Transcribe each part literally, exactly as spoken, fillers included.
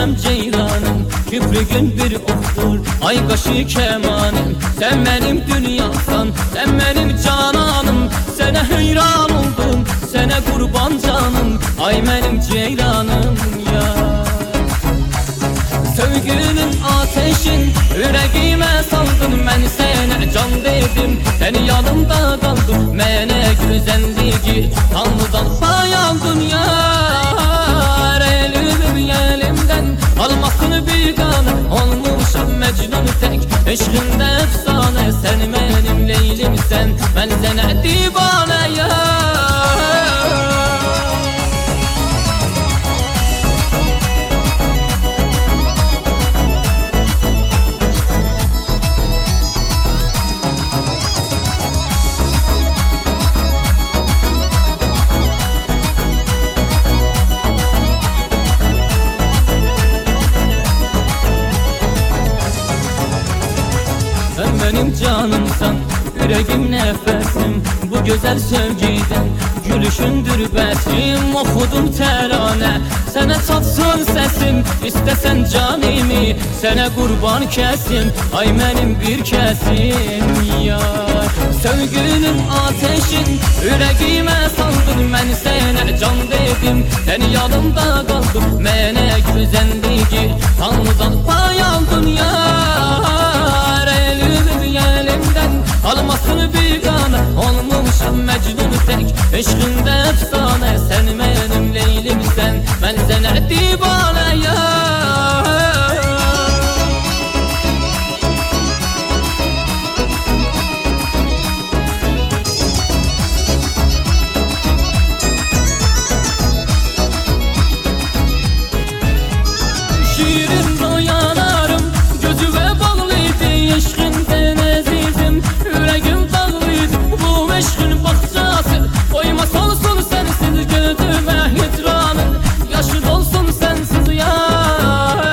benim ceylanım, küprüğün bir oktur, ay kaşı kemanım. Sen benim dünyasan, sen benim cananım. Sana heyran oldum, sana kurban canım, ay benim ceylanım ya. Sevginin ateşin yüreğime saldın, ben sana can dedim, seni yanımda kaldım. Mene güzelliği Tanrı'dan pay aldın yar. Elimim elimden almasını bir kan, olmuşum Mecnun tek eşkinde efsane. Sen benim Leylimsen, ben sana divane yar. Sen benim canımsan, yüreğim nefesim. Bu güzel sevgiden gülüşündür betim. Okudum terane, sana çatsın sesim. İstesen canimi, sana kurban kesim, ay benim bir kesim yar. Sevginin ateşin yüreğime saldın, ben sana can dedim, seni yanımda kaldım. Mene güzelliği Tanrı'dan pay aldın yar. Elimim elimden almasını bir kana, olmuşum Mecnun tek eşkinde efsane. Sen benim Leylimsen, ben sana divane yar. Şiirin royalarım gözüme bağlıydı, eşkinden azizim yüreğim dağlıydı. Bu eşkin bahçesi koymaz olsun sensiz, gözüme hicranın yaşı dolsun sensiz yar.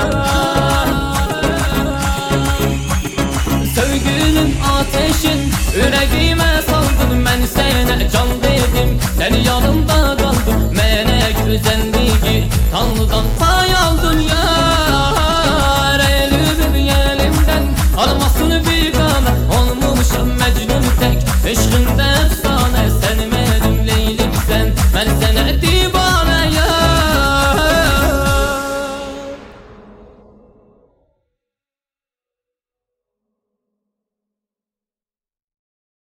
Sevginin ateşin yüreğime saldın, ben sana can dedim, seni yanımda kaldım. Mene güzelliği Tanrı'dan pay aldın ya.